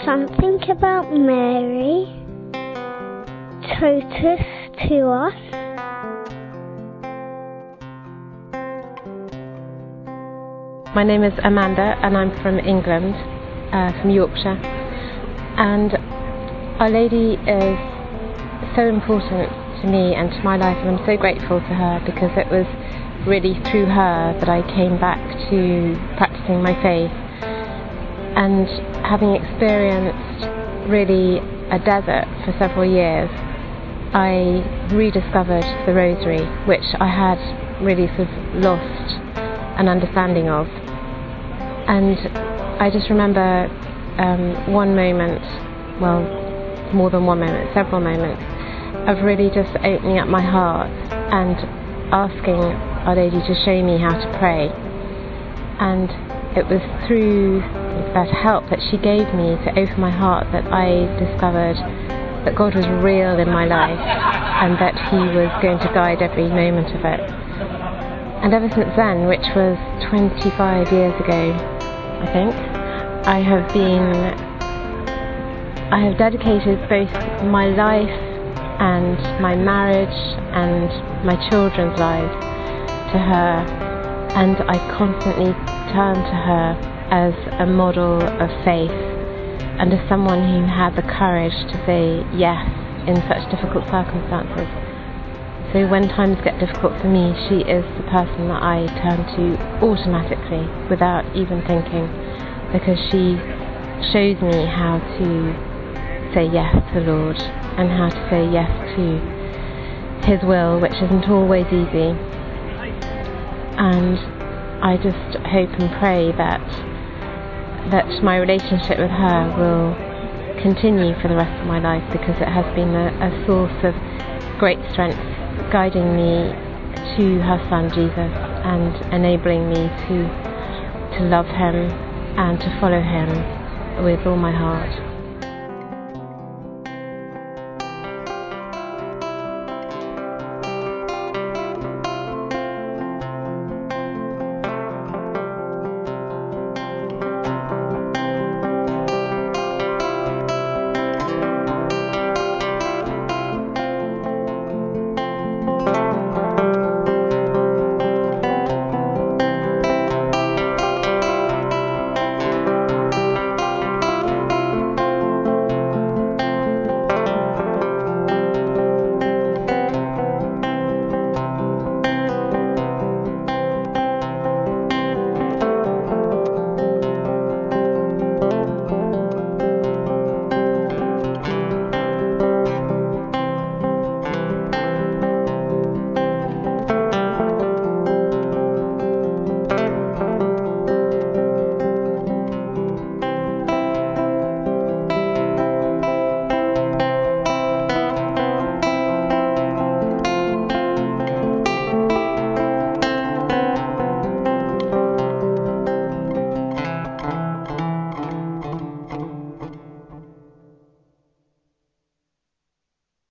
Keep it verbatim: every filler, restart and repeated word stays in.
Something about Mary totus to us. My name is Amanda and I'm from England, uh, from Yorkshire. And Our Lady is so important to me and to my life, and I'm so grateful to her because it was really through her that I came back to practicing my faith. And having experienced really a desert for several years, I rediscovered the Rosary, which I had really sort of lost an understanding of. And I just remember um, one moment, well, more than one moment, several moments, of really just opening up my heart and asking Our Lady to show me how to pray. And it was through that help that she gave me to open my heart that I discovered that God was real in my life and that He was going to guide every moment of it. And ever since then, which was twenty-five years ago, I think, I have been, I have dedicated both my life and my marriage and my children's lives to her, and I constantly turn to her as a model of faith and as someone who had the courage to say yes in such difficult circumstances. So when times get difficult for me, she is the person that I turn to automatically without even thinking, because she shows me how to say yes to the Lord and how to say yes to His will, which isn't always easy. And I just hope and pray that that my relationship with her will continue for the rest of my life, because it has been a, a source of great strength, guiding me to her Son Jesus and enabling me to to love Him and to follow Him with all my heart.